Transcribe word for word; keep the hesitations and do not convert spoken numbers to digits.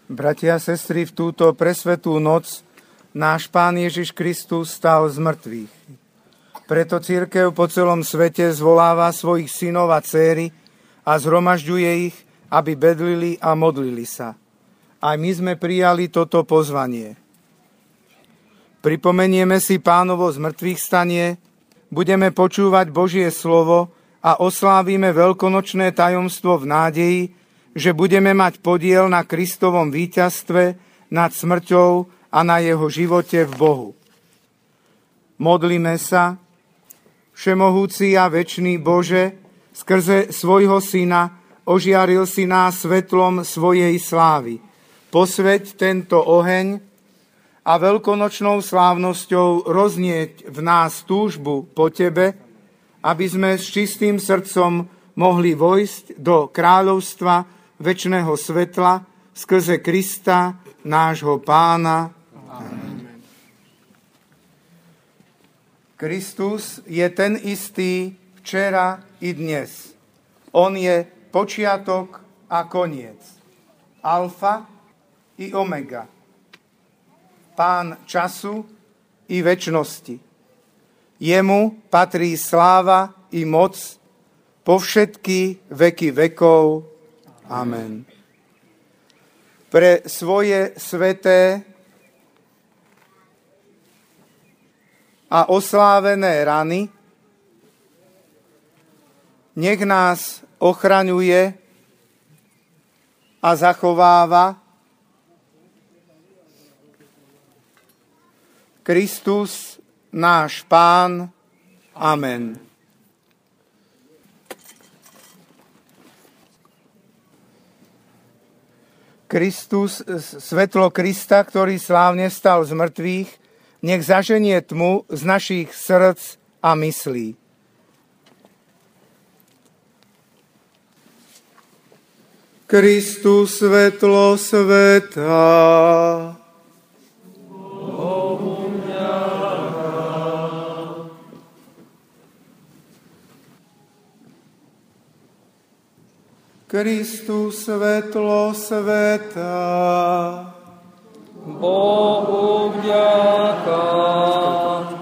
Bratia a sestry, v túto presvetú noc náš Pán Ježiš Kristus stal z mŕtvych. Preto cirkev po celom svete zvoláva svojich synov a dcéry a zhromažďuje ich, aby bedlili a modlili sa. Aj my sme prijali toto pozvanie. Pripomenieme si Pánovo zmŕtvych stanie, budeme počúvať Božie slovo a oslávime veľkonočné tajomstvo v nádeji, že budeme mať podiel na Kristovom víťazstve nad smrťou a na jeho živote v Bohu. Modlíme sa. Všemohúci a večný Bože, skrze svojho Syna ožiaril si nás svetlom svojej slávy. Posväť tento oheň a veľkonočnou slávnosťou roznieť v nás túžbu po Tebe, aby sme s čistým srdcom mohli vojsť do kráľovstva večného svetla skrze Krista, nášho Pána. Amen. Kristus je ten istý včera i dnes. On je počiatok a koniec. Alfa i omega. Pán času i večnosti. Jemu patrí sláva i moc po všetky veky vekov. Amen. Pre svoje sveté a oslávené rany nech nás ochraňuje a zachováva Kristus, náš Pán. Amen. Kristus, svetlo Krista, ktorý slávne vstal z mŕtvych, nech zaženie tmu z našich srdc a myslí. Kristus, svetlo sveta. Kristus, svetlo sveta. Bohu vďaka.